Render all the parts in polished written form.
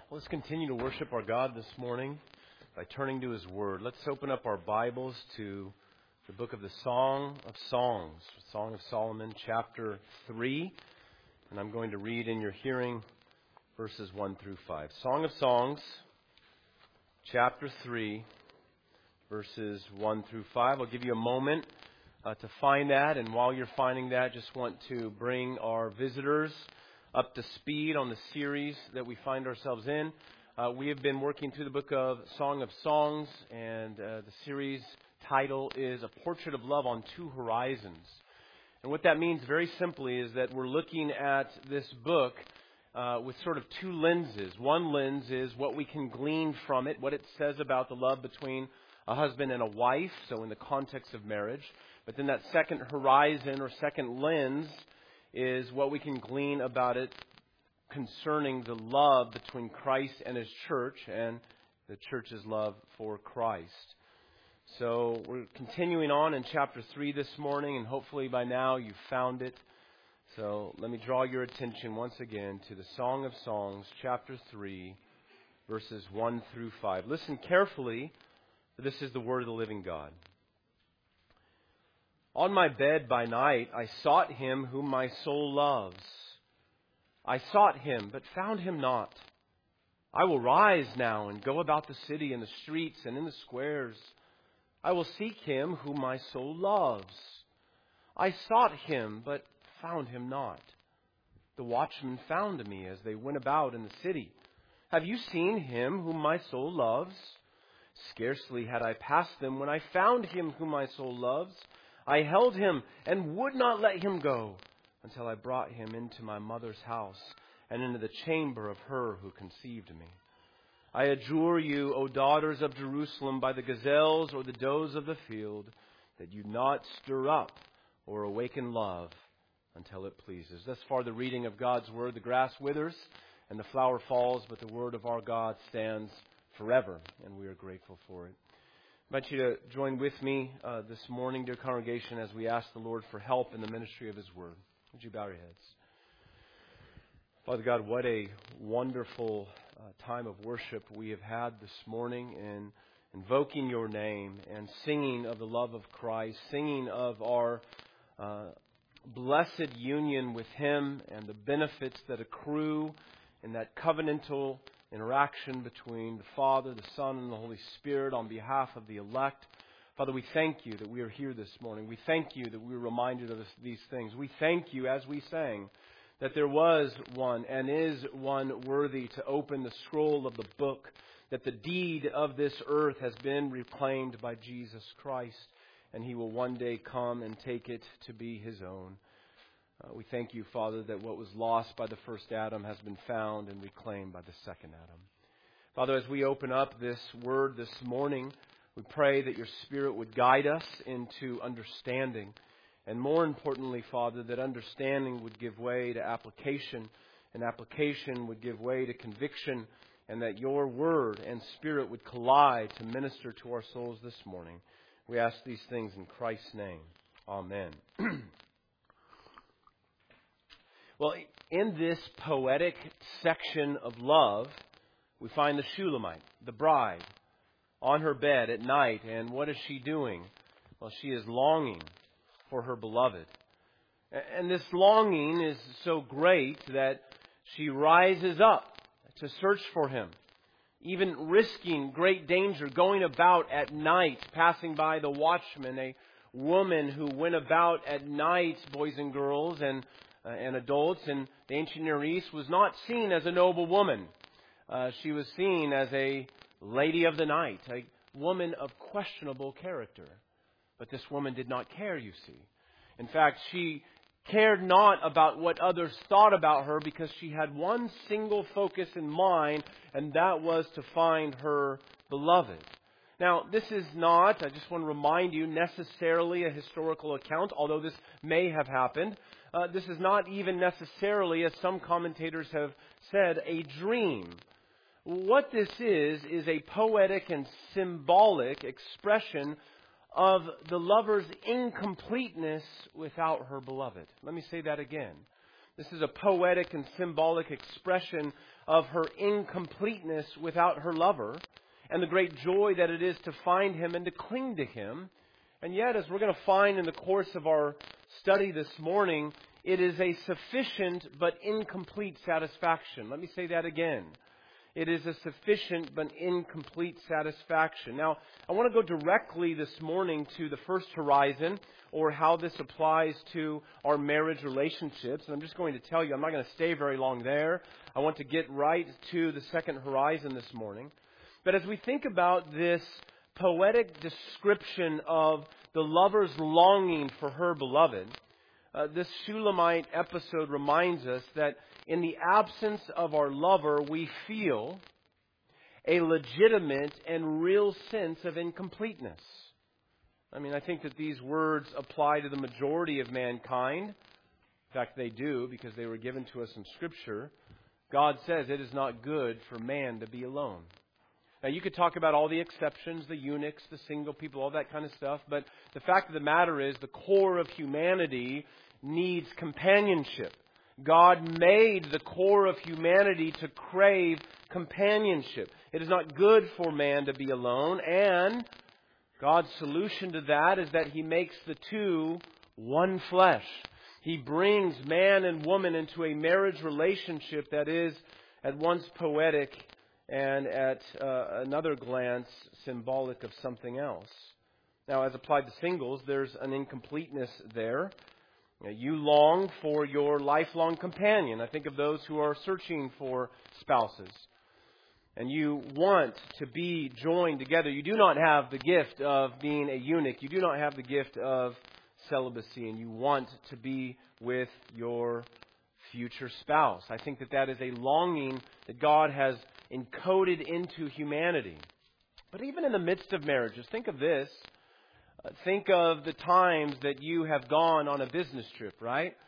Let's continue to worship our God this morning by turning to His Word. Let's open up our Bibles to the book of the Song of Songs, Song of Solomon, chapter 3. And I'm going to read in your hearing verses 1 through 5. Song of Songs, chapter 3, verses 1 through 5. I'll give you a moment to find that. And while you're finding that, just want to bring our visitors up to speed on the series that we find ourselves in. We have been working through the book of Song of Songs, and the series title is A Portrait of Love on Two Horizons. And what that means very simply is that we're looking at this book with sort of two lenses. One lens is what we can glean from it, what it says about the love between a husband and a wife, so in the context of marriage. But then that second horizon or second lens is what we can glean about it concerning the love between Christ and His church and the church's love for Christ. So we're continuing on in chapter 3 this morning, and hopefully by now you've found it. So let me draw your attention once again to the Song of Songs, chapter 3, verses 1 through 5. Listen carefully, for this is the word of the living God. On my bed by night I sought Him whom my soul loves. I sought Him, but found Him not. I will rise now and go about the city and the streets and in the squares. I will seek Him whom my soul loves. I sought Him, but found Him not. The watchmen found me as they went about in the city. Have you seen Him whom my soul loves? Scarcely had I passed them when I found Him whom my soul loves. I held Him and would not let Him go until I brought Him into my mother's house and into the chamber of her who conceived me. I adjure you, O daughters of Jerusalem, by the gazelles or the does of the field, that you not stir up or awaken love until it pleases. Thus far the reading of God's word. The grass withers and the flower falls, but the word of our God stands forever, and we are grateful for it. I invite you to join with me this morning, dear congregation, as we ask the Lord for help in the ministry of His Word. Would you bow your heads? Father God, what a wonderful time of worship we have had this morning in invoking Your name and singing of the love of Christ, singing of our blessed union with Him and the benefits that accrue in that covenantal interaction between the Father, the Son, and the Holy Spirit on behalf of the elect. Father, we thank You that we are here this morning. We thank You that we are reminded of these things. We thank You, as we sang, that there was one and is one worthy to open the scroll of the book, that the deed of this earth has been reclaimed by Jesus Christ, and He will one day come and take it to be His own. We thank You, Father, that what was lost by the first Adam has been found and reclaimed by the second Adam. Father, as we open up this word this morning, we pray that Your Spirit would guide us into understanding. And more importantly, Father, that understanding would give way to application, and application would give way to conviction, and that Your Word and Spirit would collide to minister to our souls this morning. We ask these things in Christ's name. Amen. Well, in this poetic section of love, we find the Shulamite, the bride, on her bed at night. And what is she doing? Well, she is longing for her beloved. And this longing is so great that she rises up to search for him, even risking great danger, going about at night, passing by the watchman, a woman who went about at night, boys and girls, and adults in the ancient Near East, was not seen as a noble woman. She was seen as a lady of the night, a woman of questionable character. But this woman did not care, you see. In fact, she cared not about what others thought about her, because she had one single focus in mind, and that was to find her beloved. Now, this is not, I just want to remind you, necessarily a historical account, although this may have happened. This is not even necessarily, as some commentators have said, a dream. What this is a poetic and symbolic expression of the lover's incompleteness without her beloved. Let me say that again. This is a poetic and symbolic expression of her incompleteness without her lover and the great joy that it is to find him and to cling to him. And yet, as we're going to find in the course of our study this morning, it is a sufficient but incomplete satisfaction. Let me say that again. It is a sufficient but incomplete satisfaction. Now, I want to go directly this morning to the first horizon, or how this applies to our marriage relationships. And I'm just going to tell you, I'm not going to stay very long there. I want to get right to the second horizon this morning. But as we think about this poetic description of the lover's longing for her beloved, this Shulamite episode reminds us that in the absence of our lover, we feel a legitimate and real sense of incompleteness. I mean, I think that these words apply to the majority of mankind. In fact, they do, because they were given to us in Scripture. God says it is not good for man to be alone. Now, you could talk about all the exceptions, the eunuchs, the single people, all that kind of stuff, but the fact of the matter is the core of humanity needs companionship. God made the core of humanity to crave companionship. It is not good for man to be alone, and God's solution to that is that He makes the two one flesh. He brings man and woman into a marriage relationship that is at once poetic and at another glance symbolic of something else. Now, as applied to singles, there's an incompleteness there. You long for your lifelong companion. I think of those who are searching for spouses. And you want to be joined together. You do not have the gift of being a eunuch. You do not have the gift of celibacy. And you want to be with your future spouse. I think that that is a longing that God has encoded into humanity. But even in the midst of marriages, think of this. Think of the times that you have gone on a business trip, right?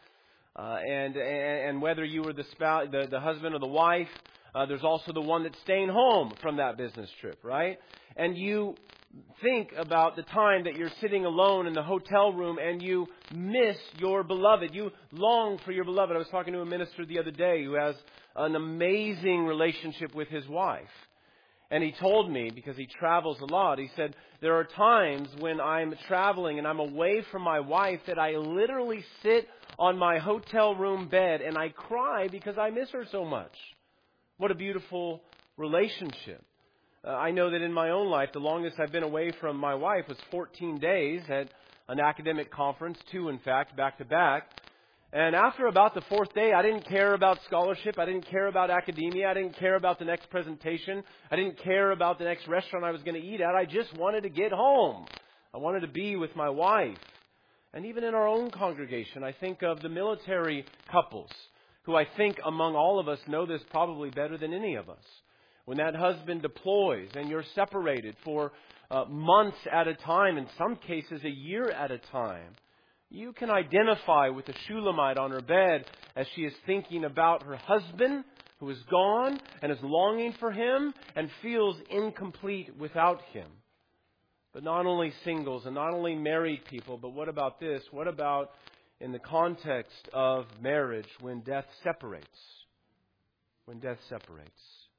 And whether you were the spouse, the husband or the wife, there's also the one that's staying home from that business trip, right? And you think about the time that you're sitting alone in the hotel room and you miss your beloved. You long for your beloved. I was talking to a minister the other day who has an amazing relationship with his wife. And he told me, because he travels a lot, he said, there are times when I'm traveling and I'm away from my wife that I literally sit on my hotel room bed and I cry because I miss her so much. What a beautiful relationship. I know that in my own life, the longest I've been away from my wife was 14 days at an academic conference, 2 in fact, back to back. And after about the 4th day, I didn't care about scholarship. I didn't care about academia. I didn't care about the next presentation. I didn't care about the next restaurant I was going to eat at. I just wanted to get home. I wanted to be with my wife. And even in our own congregation, I think of the military couples who I think among all of us know this probably better than any of us. When that husband deploys and you're separated for months at a time, in some cases a year at a time, you can identify with the Shulamite on her bed as she is thinking about her husband who is gone and is longing for him and feels incomplete without him. But not only singles and not only married people, but what about this? What about in the context of marriage when death separates? When death separates.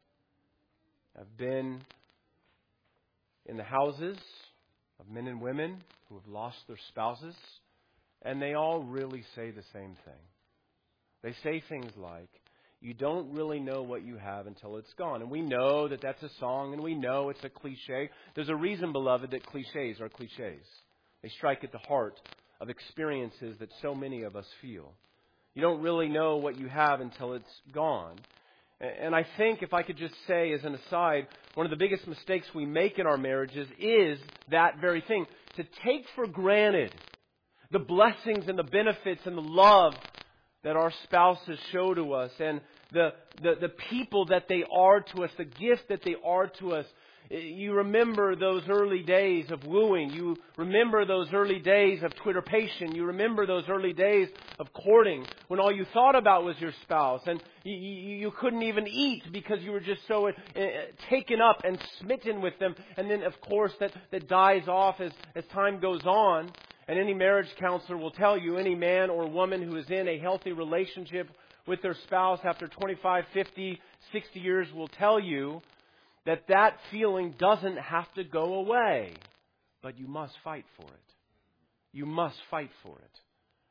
I've been in the houses of men and women who have lost their spouses. And they all really say the same thing. They say things like, you don't really know what you have until it's gone. And we know that that's a song, and we know it's a cliche. There's a reason, beloved, that cliches are cliches. They strike at the heart of experiences that so many of us feel. You don't really know what you have until it's gone. And I think, if I could just say as an aside, one of the biggest mistakes we make in our marriages is that very thing. To take for granted the blessings and the benefits and the love that our spouses show to us, and the people that they are to us, the gift that they are to us. You remember those early days of wooing. You remember those early days of twitterpation. You remember those early days of courting when all you thought about was your spouse. And you couldn't even eat because you were just so taken up and smitten with them. And then, of course, that dies off as time goes on. And any marriage counselor will tell you, any man or woman who is in a healthy relationship with their spouse after 25, 50, 60 years will tell you that that feeling doesn't have to go away. But you must fight for it. You must fight for it.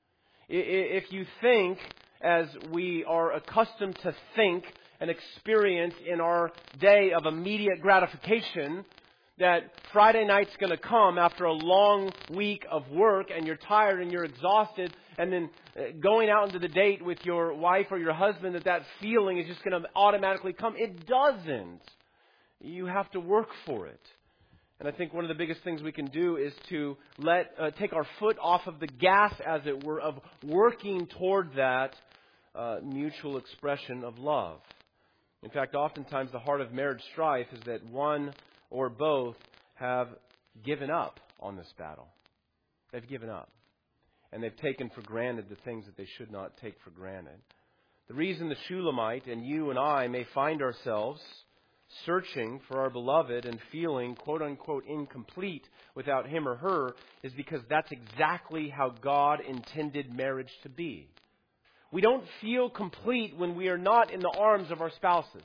If you think, as we are accustomed to think and experience in our day of immediate gratification, that Friday night's going to come after a long week of work and you're tired and you're exhausted, and then going out into the date with your wife or your husband, that feeling is just going to automatically come. It doesn't. You have to work for it. And I think one of the biggest things we can do is to take our foot off of the gas, as it were, of working toward that mutual expression of love. In fact, oftentimes the heart of marriage strife is that one or both have given up on this battle. They've given up. And they've taken for granted the things that they should not take for granted. The reason the Shulamite and you and I may find ourselves searching for our beloved and feeling quote-unquote incomplete without him or her is because that's exactly how God intended marriage to be. We don't feel complete when we are not in the arms of our spouses.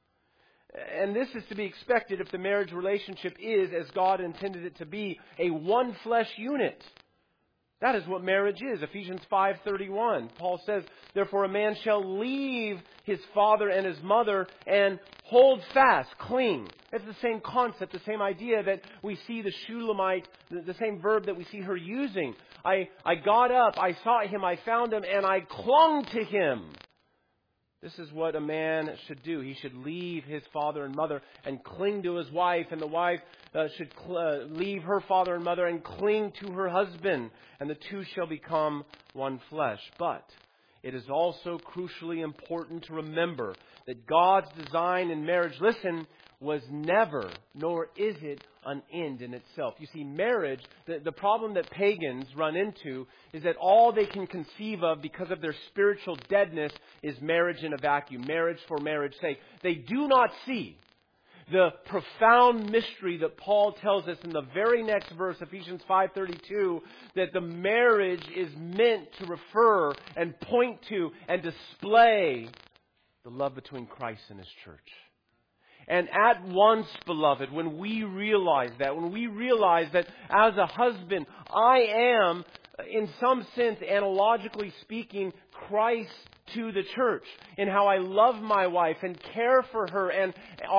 And this is to be expected if the marriage relationship is, as God intended it to be, a one flesh unit. That is what marriage is. Ephesians 5:31. Paul says, therefore a man shall leave his father and his mother and hold fast, cling. It's the same concept, the same idea that we see the Shulamite, the same verb that we see her using. I got up, I sought him, I found him, and I clung to him. This is what a man should do. He should leave his father and mother and cling to his wife, and the wife should leave her father and mother and cling to her husband, and the two shall become one flesh. But it is also crucially important to remember that God's design in marriage, listen, was never, nor is it, an end in itself. You see, marriage, the problem that pagans run into is that all they can conceive of because of their spiritual deadness is marriage in a vacuum, marriage for marriage's sake. They do not see the profound mystery that Paul tells us in the very next verse, Ephesians 5:32, that the marriage is meant to refer and point to and display the love between Christ and His church. And at once, beloved, when we realize that as a husband, I am, in some sense, analogically speaking, Christ to the church, in how I love my wife and care for her, and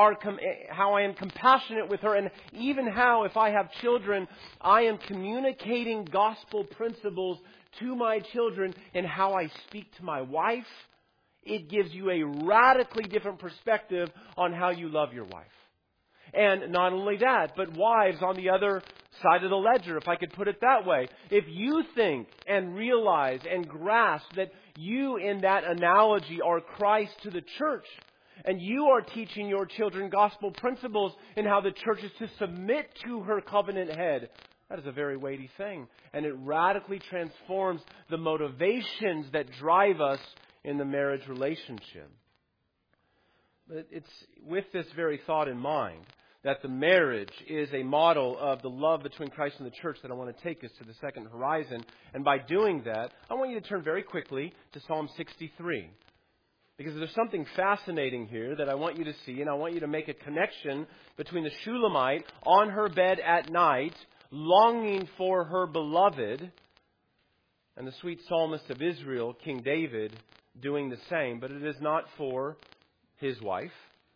how I am compassionate with her, and even how, if I have children, I am communicating gospel principles to my children in how I speak to my wife. It gives you a radically different perspective on how you love your wife. And not only that, but wives on the other side of the ledger, if I could put it that way. If you think and realize and grasp that you, in that analogy, are Christ to the church, and you are teaching your children gospel principles in how the church is to submit to her covenant head, that is a very weighty thing. And it radically transforms the motivations that drive us in the marriage relationship. But it's with this very thought in mind that the marriage is a model of the love between Christ and the church that I want to take us to the second horizon. And by doing that, I want you to turn very quickly to Psalm 63. Because there's something fascinating here that I want you to see, and I want you to make a connection between the Shulamite on her bed at night, longing for her beloved, and the sweet psalmist of Israel, King David, doing the same. But it is not for his wife.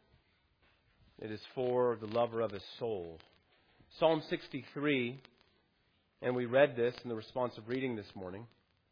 It is for the lover of his soul. Psalm 63, and we read this in the responsive reading this morning.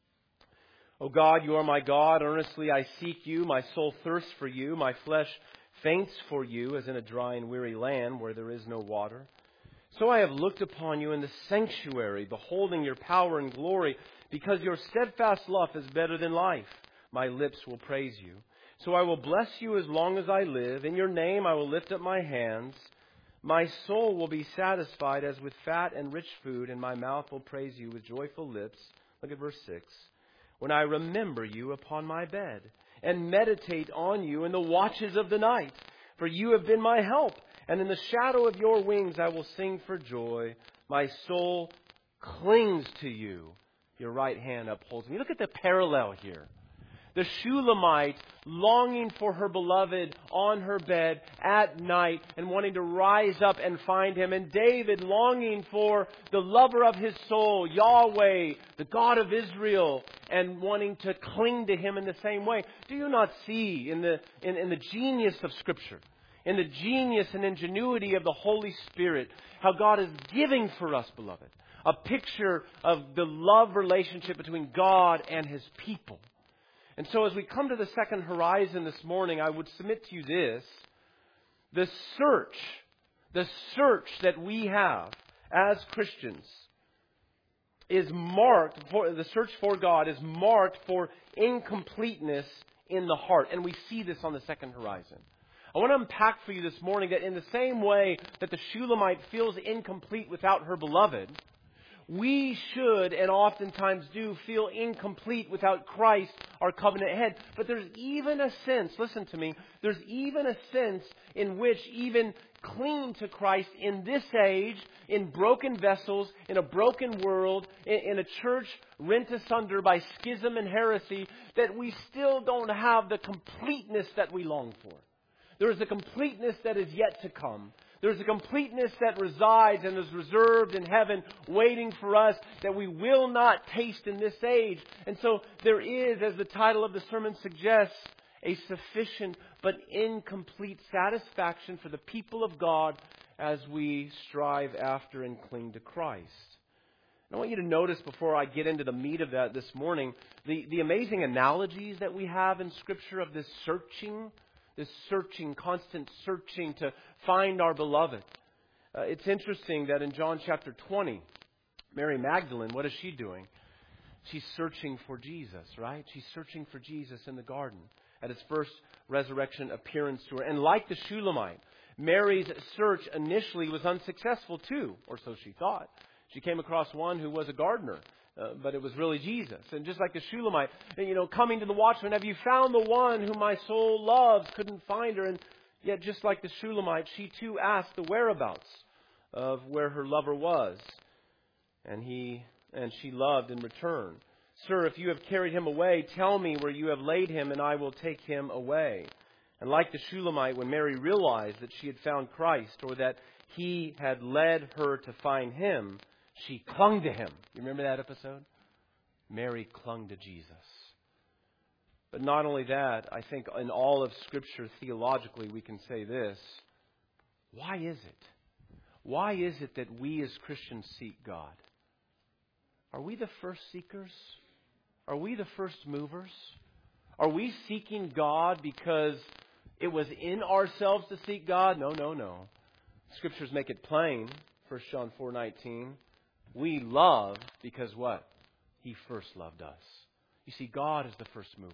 O God, you are my God. Earnestly I seek you. My soul thirsts for you. My flesh faints for you, as in a dry and weary land where there is no water. So I have looked upon you in the sanctuary, beholding your power and glory, because your steadfast love is better than life. My lips will praise you. So I will bless you as long as I live. In your name I will lift up my hands. My soul will be satisfied as with fat and rich food, and my mouth will praise you with joyful lips. Look at verse 6. When I remember you upon my bed, and meditate on you in the watches of the night. For you have been my help, and in the shadow of your wings I will sing for joy. My soul clings to you. Your right hand upholds me. Look at the parallel here. The Shulamite longing for her beloved on her bed at night and wanting to rise up and find him. And David longing for the lover of his soul, Yahweh, the God of Israel, and wanting to cling to him in the same way. Do you not see in the genius of Scripture, in the genius and ingenuity of the Holy Spirit, how God is giving for us, beloved, a picture of the love relationship between God and His people? And so as we come to the second horizon this morning, I would submit to you this. The search that we have as Christians is marked, the search for God is marked for incompleteness in the heart. And we see this on the second horizon. I want to unpack for you this morning that in the same way that the Shulamite feels incomplete without her beloved, we should, and oftentimes do, feel incomplete without Christ, our covenant head. But there's even a sense, listen to me, there's even a sense in which even clinging to Christ in this age, in broken vessels, in a broken world, in a church rent asunder by schism and heresy, that we still don't have the completeness that we long for. There is a completeness that is yet to come. There's a completeness that resides and is reserved in heaven waiting for us that we will not taste in this age. And so there is, as the title of the sermon suggests, a sufficient but incomplete satisfaction for the people of God as we strive after and cling to Christ. And I want you to notice before I get into the meat of that this morning, the amazing analogies that we have in Scripture of this constant searching to find our beloved. It's interesting that in John chapter 20, Mary Magdalene, what is she doing? She's searching for Jesus, right? She's searching for Jesus in the garden at His first resurrection appearance to her. And like the Shulamite, Mary's search initially was unsuccessful too, or so she thought. She came across one who was a gardener. But it was really Jesus. And just like the Shulamite, coming to the watchman, have you found the one whom my soul loves? Couldn't find her. And yet, just like the Shulamite, she too asked the whereabouts of where her lover was. And she loved in return. Sir, if you have carried him away, tell me where you have laid him, and I will take him away. And like the Shulamite, when Mary realized that she had found Christ, or that He had led her to find Him, she clung to Him. You remember that episode? Mary clung to Jesus. But not only that, I think in all of Scripture, theologically, we can say this. Why is it? Why is it that we as Christians seek God? Are we the first seekers? Are we the first movers? Are we seeking God because it was in ourselves to seek God? No. Scriptures make it plain. 1 John 4:19. We love because what? He first loved us. You see, God is the first mover.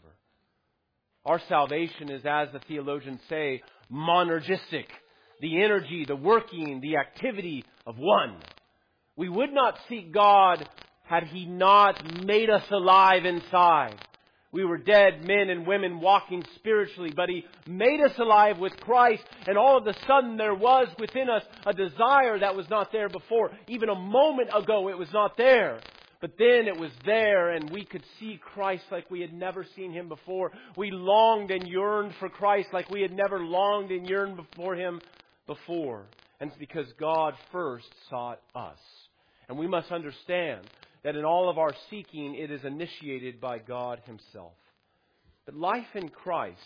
Our salvation is, as the theologians say, monergistic. The energy, the working, the activity of one. We would not seek God had He not made us alive inside. We were dead men and women walking spiritually, but He made us alive with Christ, and all of a sudden there was within us a desire that was not there before. Even a moment ago it was not there. But then it was there, and we could see Christ like we had never seen Him before. We longed and yearned for Christ like we had never longed and yearned for Him before. And it's because God first sought us. And we must understand that in all of our seeking, it is initiated by God Himself. But life in Christ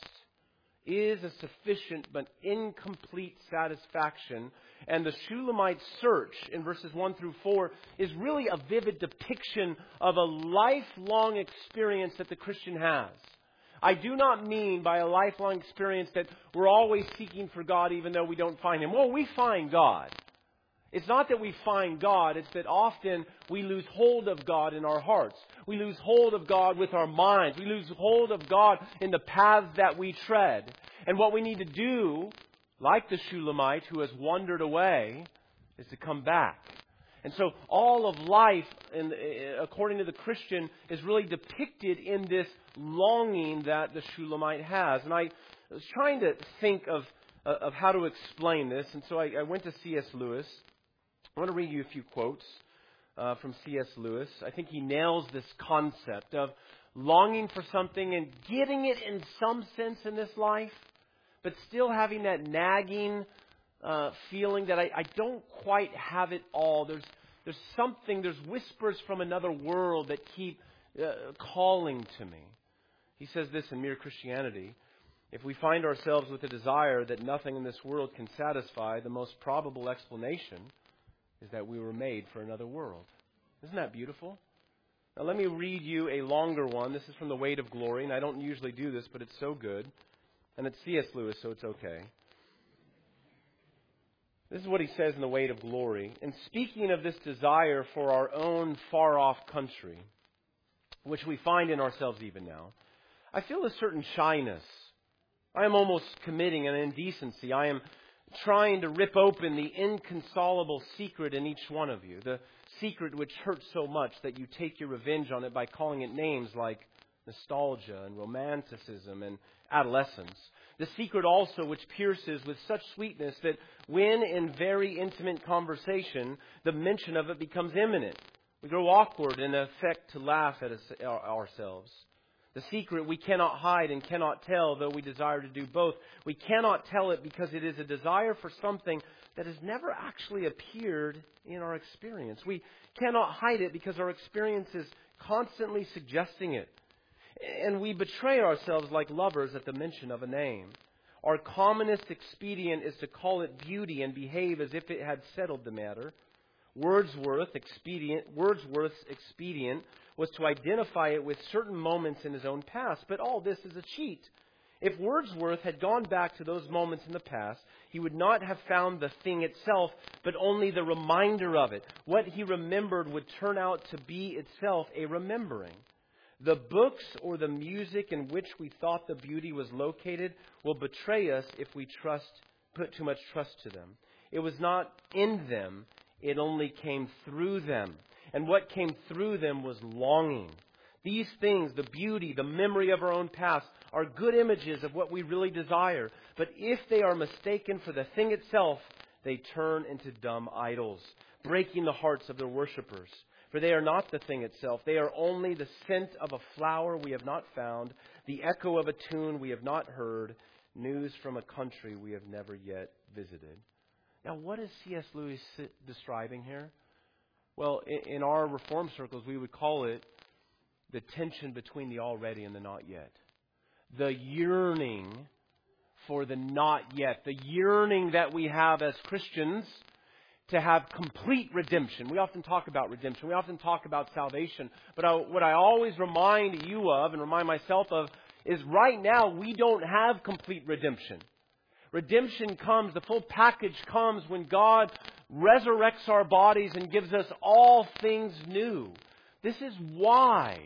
is a sufficient but incomplete satisfaction. And the Shulamite search in verses 1 through 4 is really a vivid depiction of a lifelong experience that the Christian has. I do not mean by a lifelong experience that we're always seeking for God even though we don't find Him. Well, we find God. It's not that we find God, it's that often we lose hold of God in our hearts. We lose hold of God with our minds. We lose hold of God in the paths that we tread. And what we need to do, like the Shulamite who has wandered away, is to come back. And so all of life, according to the Christian, is really depicted in this longing that the Shulamite has. And I was trying to think of how to explain this. And so I went to C.S. Lewis. I want to read you a few quotes from C.S. Lewis. I think he nails this concept of longing for something and getting it in some sense in this life, but still having that nagging feeling that I don't quite have it all. There's something, there's whispers from another world that keep calling to me. He says this in Mere Christianity: if we find ourselves with a desire that nothing in this world can satisfy, the most probable explanation is that we were made for another world. Isn't that beautiful? Now let me read you a longer one. This is from The Weight of Glory, and I don't usually do this, but it's so good. And it's C.S. Lewis, so it's okay. This is what he says in The Weight of Glory. In speaking of this desire for our own far-off country, which we find in ourselves even now, I feel a certain shyness. I am almost committing an indecency. I am trying to rip open the inconsolable secret in each one of you. The secret which hurts so much that you take your revenge on it by calling it names like nostalgia and romanticism and adolescence. The secret also which pierces with such sweetness that when in very intimate conversation, the mention of it becomes imminent. We grow awkward and affect to laugh at ourselves. The secret we cannot hide and cannot tell, though we desire to do both. We cannot tell it because it is a desire for something that has never actually appeared in our experience. We cannot hide it because our experience is constantly suggesting it. And we betray ourselves like lovers at the mention of a name. Our commonest expedient is to call it beauty and behave as if it had settled the matter. Wordsworth's expedient was to identify it with certain moments in his own past. But all this is a cheat. If Wordsworth had gone back to those moments in the past, he would not have found the thing itself, but only the reminder of it. What he remembered would turn out to be itself a remembering. The books or the music in which we thought the beauty was located will betray us if we put too much trust to them. It was not in them, it only came through them. And what came through them was longing. These things, the beauty, the memory of our own past, are good images of what we really desire. But if they are mistaken for the thing itself, they turn into dumb idols, breaking the hearts of their worshippers. For they are not the thing itself. They are only the scent of a flower we have not found, the echo of a tune we have not heard, news from a country we have never yet visited. Now, what is C.S. Lewis describing here? Well, in our Reformed circles, we would call it the tension between the already and the not yet. The yearning for the not yet. The yearning that we have as Christians to have complete redemption. We often talk about redemption. We often talk about salvation. But what I always remind you of and remind myself of is right now we don't have complete redemption. Redemption comes, the full package comes when God resurrects our bodies and gives us all things new. This is why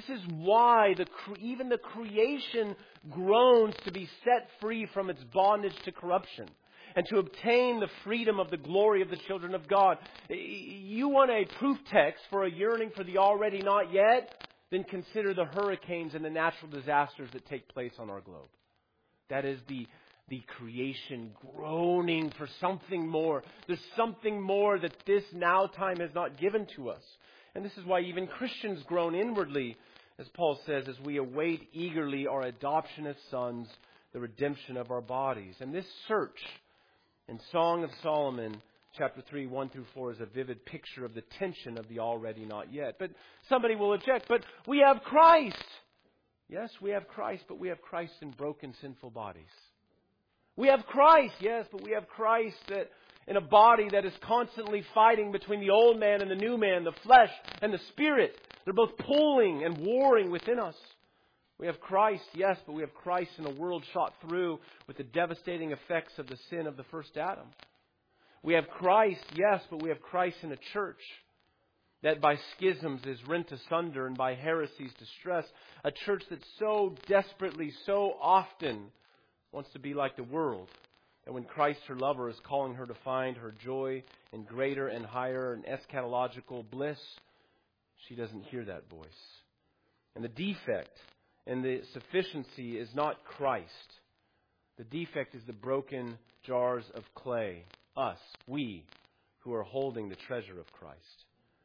even the creation groans to be set free from its bondage to corruption and to obtain the freedom of the glory of the children of God. You want a proof text for a yearning for the already not yet? Then consider the hurricanes and the natural disasters that take place on our globe. That is the creation groaning for something more. There's something more that this now time has not given to us. And this is why even Christians groan inwardly, as Paul says, as we await eagerly our adoption as sons, the redemption of our bodies. And this search in Song of Solomon, chapter 3, 1 through 4, is a vivid picture of the tension of the already not yet. But somebody will object, but we have Christ. Yes, we have Christ, but we have Christ in broken, sinful bodies. We have Christ, yes, but we have Christ that in a body that is constantly fighting between the old man and the new man, the flesh and the spirit. They're both pulling and warring within us. We have Christ, yes, but we have Christ in a world shot through with the devastating effects of the sin of the first Adam. We have Christ, yes, but we have Christ in a church that by schisms is rent asunder and by heresies distressed. A church that so desperately, so often wants to be like the world. And when Christ, her lover, is calling her to find her joy in greater and higher and eschatological bliss, she doesn't hear that voice. And the defect and the sufficiency is not Christ. The defect is the broken jars of clay, us, we, who are holding the treasure of Christ.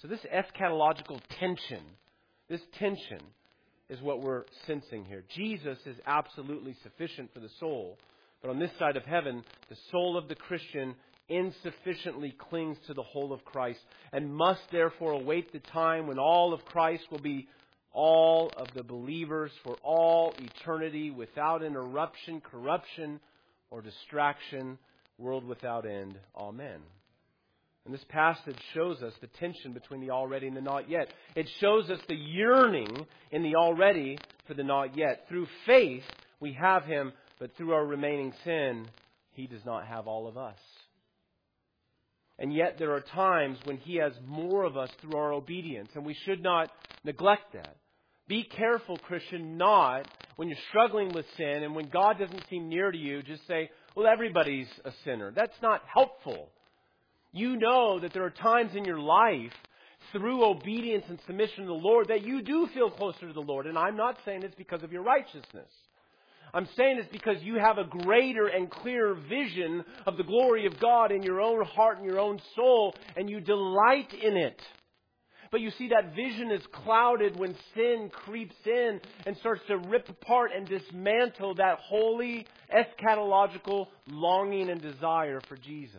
So this eschatological tension, this tension is what we're sensing here. Jesus is absolutely sufficient for the soul. But on this side of heaven, the soul of the Christian insufficiently clings to the whole of Christ and must therefore await the time when all of Christ will be all of the believers for all eternity without interruption, corruption, or distraction, world without end. Amen. And this passage shows us the tension between the already and the not yet. It shows us the yearning in the already for the not yet. Through faith, we have Him, but through our remaining sin, He does not have all of us. And yet there are times when He has more of us through our obedience, and we should not neglect that. Be careful, Christian, not when you're struggling with sin and when God doesn't seem near to you, just say, well, everybody's a sinner. That's not helpful. You know that there are times in your life through obedience and submission to the Lord that you do feel closer to the Lord. And I'm not saying it's because of your righteousness. I'm saying it's because you have a greater and clearer vision of the glory of God in your own heart and your own soul, and you delight in it. But you see, that vision is clouded when sin creeps in and starts to rip apart and dismantle that holy, eschatological longing and desire for Jesus.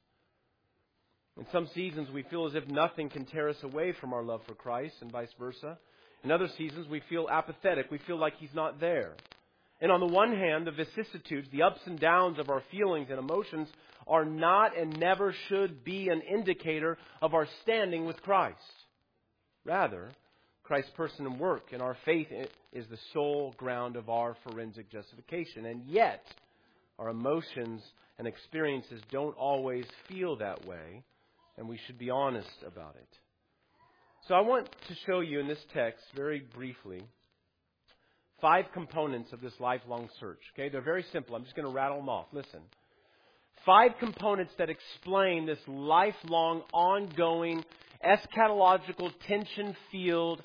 In some seasons, we feel as if nothing can tear us away from our love for Christ, and vice versa. In other seasons, we feel apathetic. We feel like He's not there. And on the one hand, the vicissitudes, the ups and downs of our feelings and emotions are not and never should be an indicator of our standing with Christ. Rather, Christ's person and work and our faith is the sole ground of our forensic justification. And yet, our emotions and experiences don't always feel that way, and we should be honest about it. So I want to show you in this text, very briefly, 5 components of this lifelong search. Okay, they're very simple. I'm just going to rattle them off. Listen. 5 components that explain this lifelong, ongoing, eschatological, tension-filled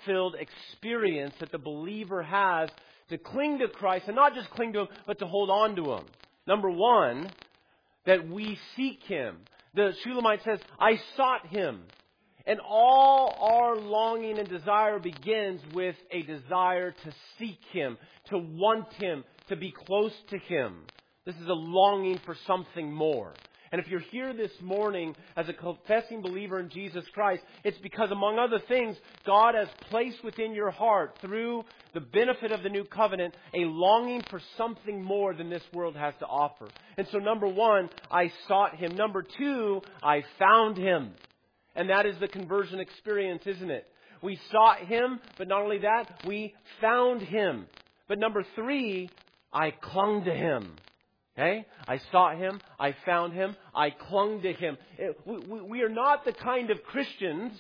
experience that the believer has to cling to Christ, and not just cling to Him, but to hold on to Him. Number 1, that we seek Him. The Shulamite says, I sought Him. And all our longing and desire begins with a desire to seek Him, to want Him, to be close to Him. This is a longing for something more. And if you're here this morning as a confessing believer in Jesus Christ, it's because, among other things, God has placed within your heart, through the benefit of the new covenant, a longing for something more than this world has to offer. And so, number 1, I sought Him. Number 2, I found Him. And that is the conversion experience, isn't it? We sought Him, but not only that, we found Him. But number 3, I clung to Him. Okay? I sought Him, I found Him, I clung to Him. We are not the kind of Christians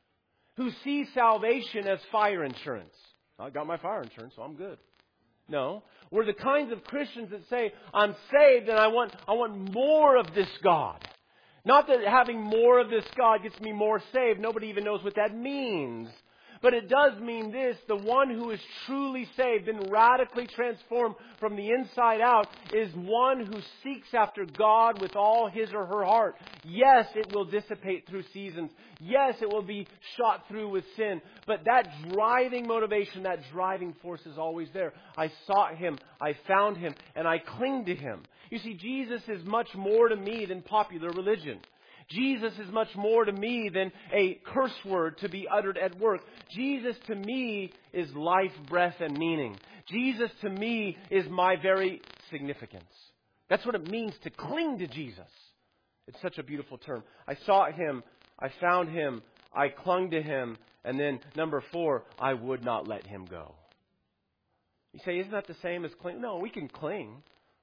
who see salvation as fire insurance. I got my fire insurance, so I'm good. No. We're the kinds of Christians that say, I'm saved and I want more of this God. Not that having more of this God gets me more saved. Nobody even knows what that means. But it does mean this: the one who is truly saved, been radically transformed from the inside out, is one who seeks after God with all his or her heart. Yes, it will dissipate through seasons. Yes, it will be shot through with sin. But that driving motivation, that driving force is always there. I sought Him, I found Him, and I cling to Him. You see, Jesus is much more to me than popular religion. Jesus is much more to me than a curse word to be uttered at work. Jesus to me is life, breath, and meaning. Jesus to me is my very significance. That's what it means to cling to Jesus. It's such a beautiful term. I sought Him, I found Him, I clung to Him, and then number 4, I would not let Him go. You say, isn't that the same as cling? No, we can cling.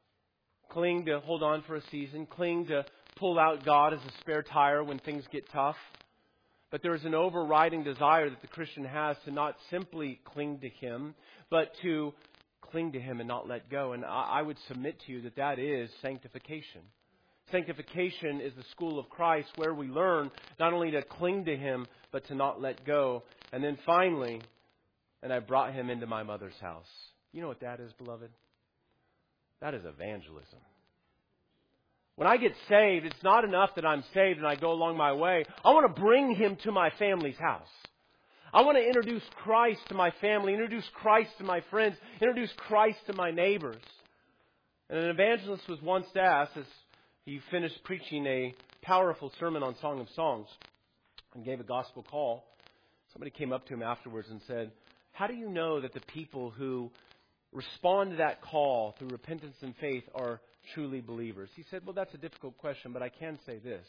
Cling to hold on for a season, cling to pull out God as a spare tire when things get tough. But there is an overriding desire that the Christian has to not simply cling to Him, but to cling to Him and not let go. And I would submit to you that is sanctification. Sanctification is the school of Christ, where we learn not only to cling to Him, but to not let go. And then finally, and I brought Him into my mother's house. You know what that is, beloved? That is evangelism. When I get saved, it's not enough that I'm saved and I go along my way. I want to bring Him to my family's house. I want to introduce Christ to my family, introduce Christ to my friends, introduce Christ to my neighbors. And an evangelist was once asked, as he finished preaching a powerful sermon on Song of Songs and gave a gospel call, somebody came up to him afterwards and said, how do you know that the people who respond to that call through repentance and faith are truly believers? He said, well, that's a difficult question, but I can say this.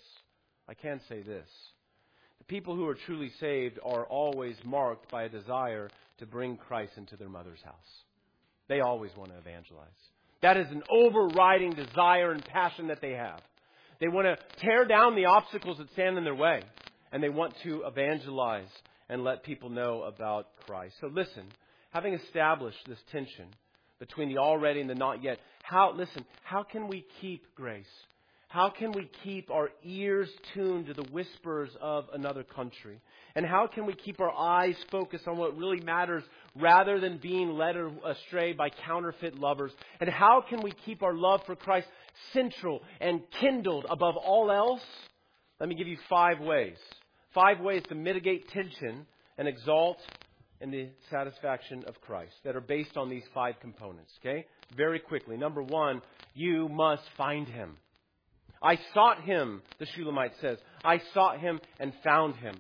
The people who are truly saved are always marked by a desire to bring Christ into their mother's house. They always want to evangelize. That is an overriding desire and passion that they have. They want to tear down the obstacles that stand in their way, and they want to evangelize and let people know about Christ. So listen, having established this tension between the already and the not yet, how can we keep grace? How can we keep our ears tuned to the whispers of another country? And how can we keep our eyes focused on what really matters rather than being led astray by counterfeit lovers? And how can we keep our love for Christ central and kindled above all else? Let me give you 5 ways. 5 ways to mitigate tension and exalt in the satisfaction of Christ that are based on these 5 components. Okay? Very quickly. Number 1, you must find Him. I sought Him, the Shulamite says. I sought Him and found Him.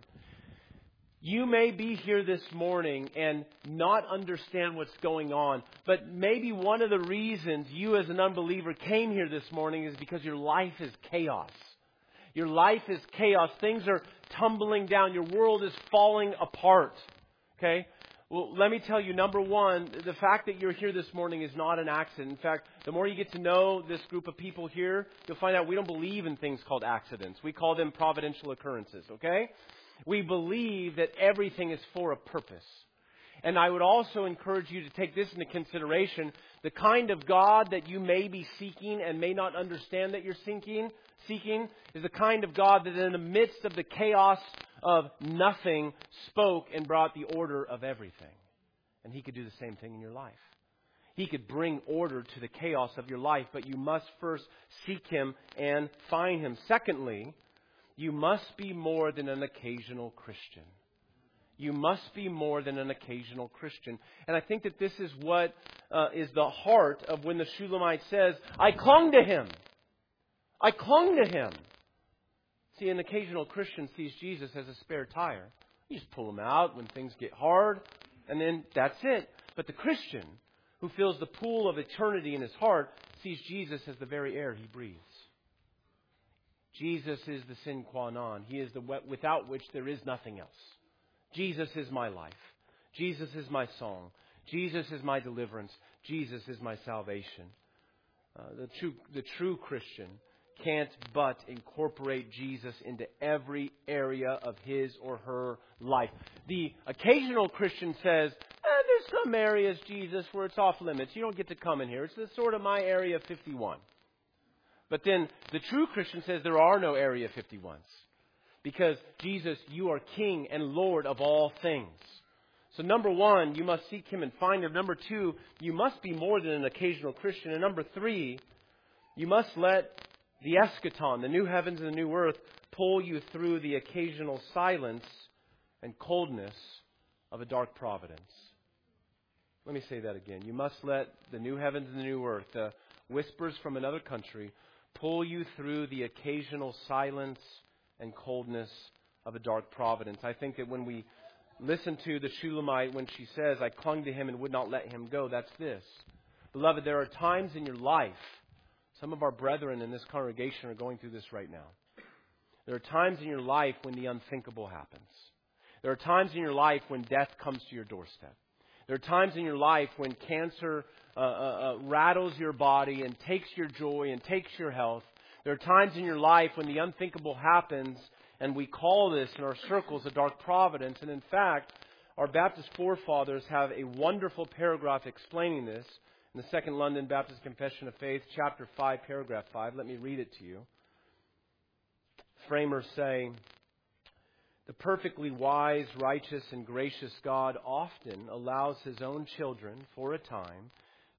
You may be here this morning and not understand what's going on, but maybe one of the reasons you as an unbeliever came here this morning is because your life is chaos. Your life is chaos. Things are tumbling down. Your world is falling apart. Okay? Well, let me tell you, number 1, the fact that you're here this morning is not an accident. In fact, the more you get to know this group of people here, you'll find out we don't believe in things called accidents. We call them providential occurrences, okay? We believe that everything is for a purpose. And I would also encourage you to take this into consideration. The kind of God that you may be seeking and may not understand that you're seeking is the kind of God that in the midst of the chaos of nothing spoke and brought the order of everything. And He could do the same thing in your life. He could bring order to the chaos of your life, but you must first seek Him and find Him. Secondly, you must be more than an occasional Christian. You must be more than an occasional Christian. And I think that this is what is the heart of when the Shulamite says, I clung to Him. I clung to Him. See, an occasional Christian sees Jesus as a spare tire. You just pull Him out when things get hard, and then that's it. But the Christian who feels the pool of eternity in his heart sees Jesus as the very air he breathes. Jesus is the sine qua non. He is the without which there is nothing else. Jesus is my life. Jesus is my song. Jesus is my deliverance. Jesus is my salvation. The true Christian can't but incorporate Jesus into every area of his or her life. The occasional Christian says, there's some areas, Jesus, where it's off limits. You don't get to come in here. It's sort of my area 51. But then the true Christian says there are no area 51s. Because Jesus, you are King and Lord of all things. So number 1, you must seek Him and find Him. Number 2, you must be more than an occasional Christian. And number 3, you must let the eschaton, the new heavens and the new earth, pull you through the occasional silence and coldness of a dark providence. Let me say that again. You must let the new heavens and the new earth, the whispers from another country, pull you through the occasional silence and coldness of a dark providence. I think that when we listen to the Shulamite when she says, I clung to Him and would not let Him go, that's this. Beloved, there are times in your life, some of our brethren in this congregation are going through this right now. There are times in your life when the unthinkable happens. There are times in your life when death comes to your doorstep. There are times in your life when cancer rattles your body and takes your joy and takes your health. There are times in your life when the unthinkable happens, and we call this in our circles a dark providence. And in fact, our Baptist forefathers have a wonderful paragraph explaining this in the Second London Baptist Confession of Faith, chapter 5, paragraph 5. Let me read it to you. Framers say, the perfectly wise, righteous, and gracious God often allows His own children, for a time,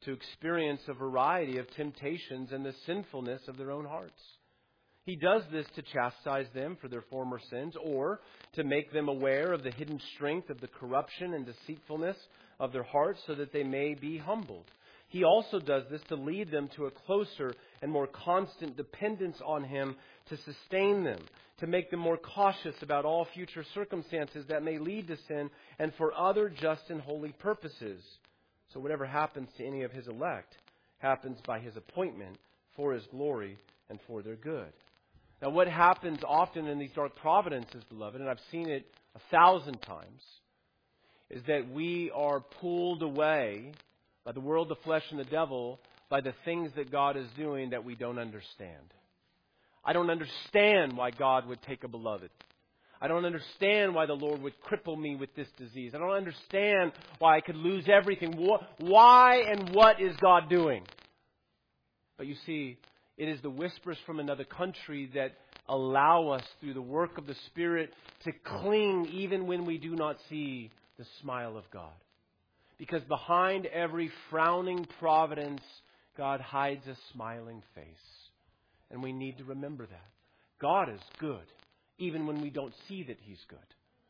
to experience a variety of temptations and the sinfulness of their own hearts. He does this to chastise them for their former sins, or to make them aware of the hidden strength of the corruption and deceitfulness of their hearts so that they may be humbled. He also does this to lead them to a closer and more constant dependence on Him to sustain them, to make them more cautious about all future circumstances that may lead to sin, and for other just and holy purposes. So whatever happens to any of His elect happens by His appointment for His glory and for their good. Now, what happens often in these dark providences, beloved, and I've seen it 1,000 times, is that we are pulled away by the world, the flesh, and the devil, by the things that God is doing that we don't understand. I don't understand why God would take a beloved. I don't understand why the Lord would cripple me with this disease. I don't understand why I could lose everything. Why and what is God doing? But you see, it is the whispers from another country that allow us, through the work of the Spirit, to cling even when we do not see the smile of God. Because behind every frowning providence, God hides a smiling face. And we need to remember that. God is good, even when we don't see that He's good.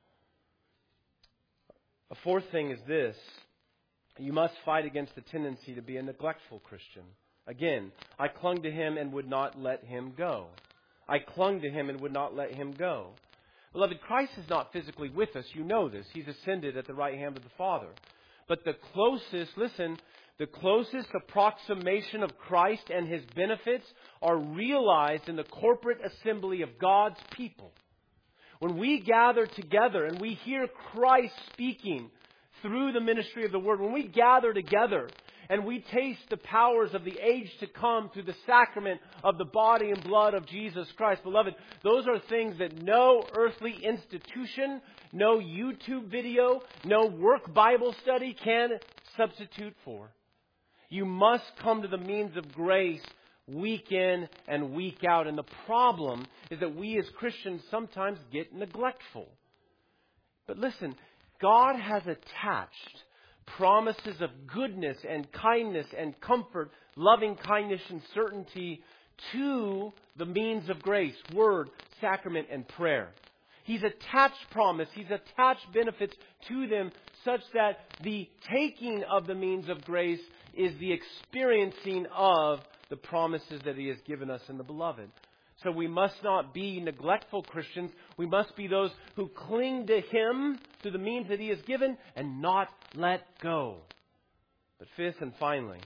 A fourth thing is this: you must fight against the tendency to be a neglectful Christian. Again, I clung to Him and would not let Him go. I clung to Him and would not let Him go. Beloved, Christ is not physically with us. You know this. He's ascended at the right hand of the Father. But the closest approximation of Christ and His benefits are realized in the corporate assembly of God's people. When we gather together and we hear Christ speaking through the ministry of the Word, when we gather together and we taste the powers of the age to come through the sacrament of the body and blood of Jesus Christ, beloved, those are things that no earthly institution, no YouTube video, no work Bible study can substitute for. You must come to the means of grace week in and week out. And the problem is that we as Christians sometimes get neglectful. But listen, God has attached promises of goodness and kindness and comfort, loving kindness and certainty to the means of grace, word, sacrament, and prayer. He's attached promise, He's attached benefits to them such that the taking of the means of grace is the experiencing of the promises that He has given us in the Beloved. So we must not be neglectful Christians. We must be those who cling to Him through the means that He has given and not let go. But fifth and finally,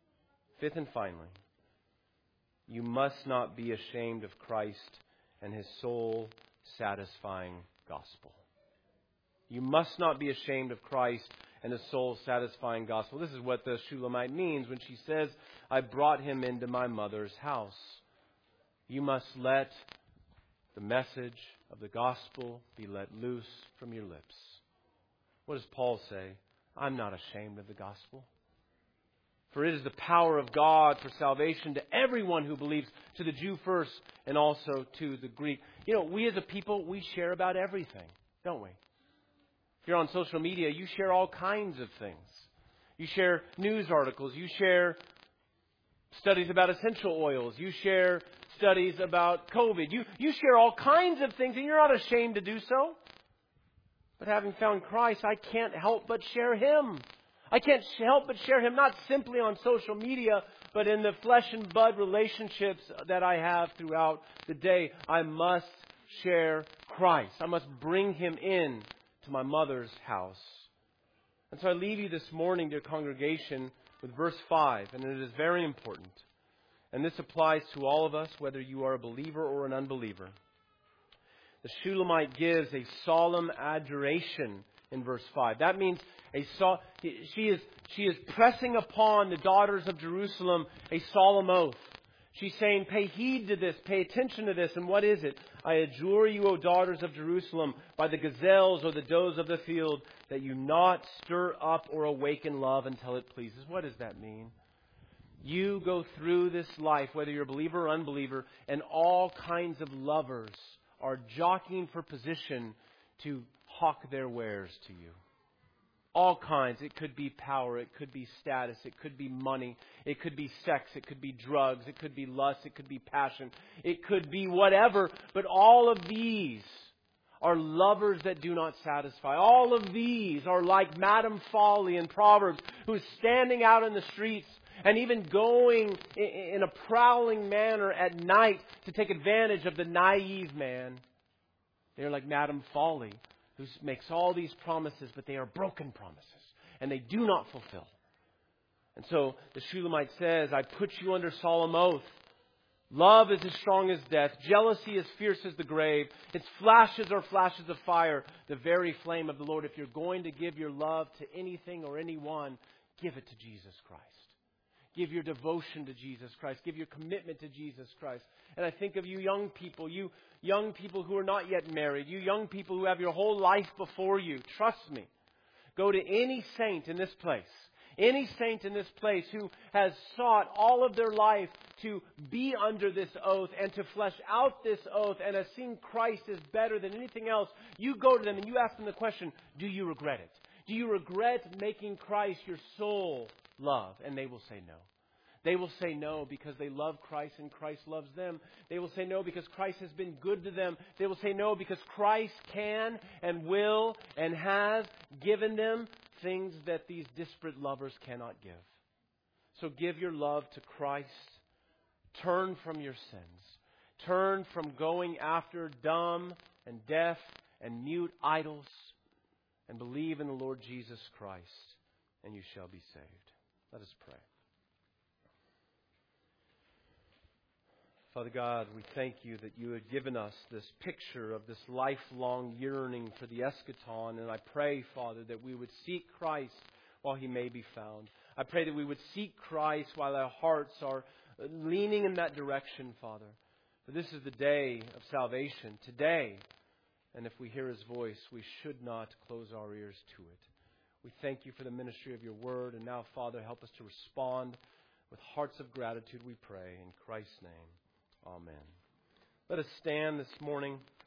you must not be ashamed of Christ and His soul-satisfying gospel. You must not be ashamed of Christ and His soul-satisfying gospel. This is what the Shulamite means when she says, I brought him into my mother's house. You must let the message of the gospel be let loose from your lips. What does Paul say? I'm not ashamed of the gospel. For it is the power of God for salvation to everyone who believes, to the Jew first and also to the Greek. You know, we as a people, we share about everything, don't we? If you're on social media, you share all kinds of things. You share news articles. You share studies about essential oils. You share studies about COVID. You share all kinds of things, and you're not ashamed to do so. But having found Christ, I can't help but share Him. I can't help but share Him, not simply on social media, but in the flesh and blood relationships that I have throughout the day. I must share Christ. I must bring Him in to my mother's house. And so I leave you this morning, dear congregation, with verse 5, and it is very important. And this applies to all of us, whether you are a believer or an unbeliever. The Shulamite gives a solemn adjuration in verse 5. That means she is pressing upon the daughters of Jerusalem a solemn oath. She's saying, pay heed to this, pay attention to this. And what is it? I adjure you, O daughters of Jerusalem, by the gazelles or the does of the field, that you not stir up or awaken love until it pleases. What does that mean? You go through this life, whether you're a believer or unbeliever, and all kinds of lovers are jockeying for position to hawk their wares to you. All kinds. It could be power. It could be status. It could be money. It could be sex. It could be drugs. It could be lust. It could be passion. It could be whatever. But all of these are lovers that do not satisfy. All of these are like Madame Folly in Proverbs, who is standing out in the streets and even going in a prowling manner at night to take advantage of the naive man. They are like Madame Folly, who makes all these promises, but they are broken promises, and they do not fulfill. And so the Shulamite says, I put you under solemn oath. Love is as strong as death. Jealousy is fierce as the grave. Its flashes are flashes of fire, the very flame of the Lord. If you're going to give your love to anything or anyone, give it to Jesus Christ. Give your devotion to Jesus Christ. Give your commitment to Jesus Christ. And I think of you young people who are not yet married, you young people who have your whole life before you. Trust me. Go to any saint in this place. Any saint in this place who has sought all of their life to be under this oath and to flesh out this oath and has seen Christ as better than anything else, you go to them and you ask them the question, do you regret it? Do you regret making Christ your sole love? And they will say no. They will say no because they love Christ and Christ loves them. They will say no because Christ has been good to them. They will say no because Christ can and will and has given them things that these disparate lovers cannot give. So give your love to Christ. Turn from your sins. Turn from going after dumb and deaf and mute idols, and believe in the Lord Jesus Christ, and you shall be saved. Let us pray. Father God, we thank you that you have given us this picture of this lifelong yearning for the eschaton. And I pray, Father, that we would seek Christ while He may be found. I pray that we would seek Christ while our hearts are leaning in that direction, Father. For this is the day of salvation, today. And if we hear His voice, we should not close our ears to it. We thank you for the ministry of your word. And now, Father, help us to respond with hearts of gratitude, we pray. In Christ's name. Amen. Let us stand this morning.